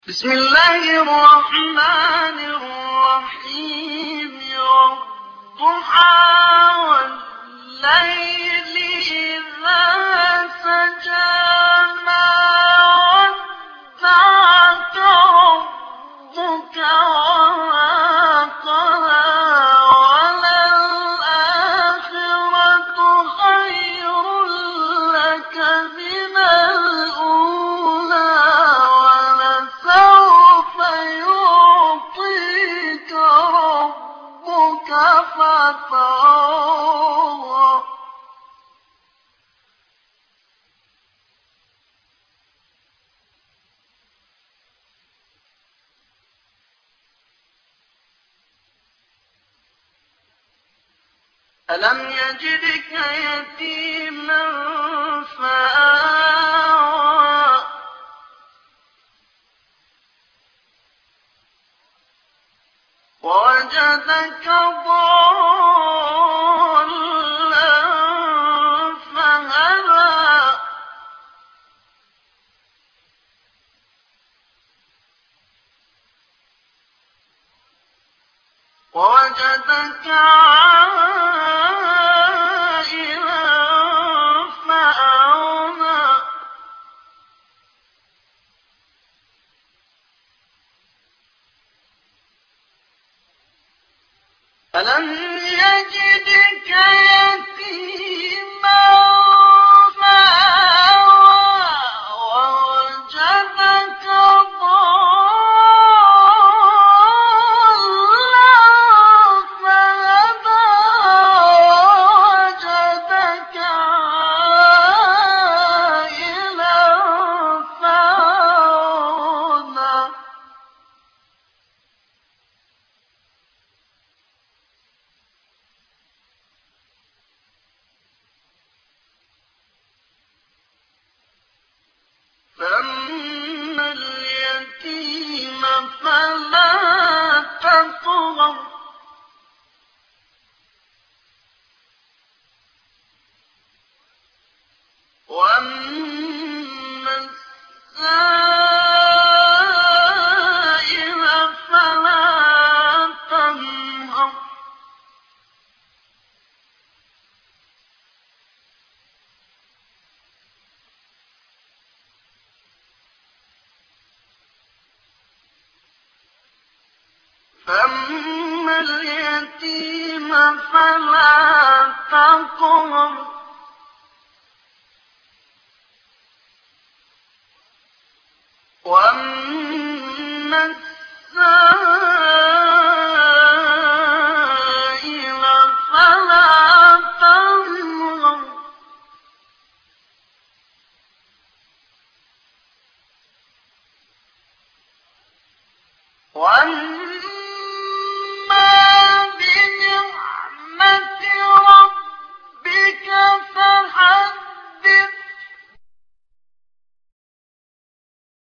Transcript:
بسم الله الرحمن الرحيم والضحى والليل إذا سجى ما ودعك ربك وما قلى وللآخرة خير لك من الأولى ولسوف يعطيك ربك فترضى ألم يجدك يتيما فآوى ووجدك ضالا فهدى ووجدك عائلا فأغنى ألم يجدك يتيما فآوى ووجدك ضالا فهدى ووجدك عائلا فأغنى فأما اليتيم فلا تقهر وأما السائل فلا تنهر فأما اليتيم فلا تقهر وأما السائل فلا تنهر وأما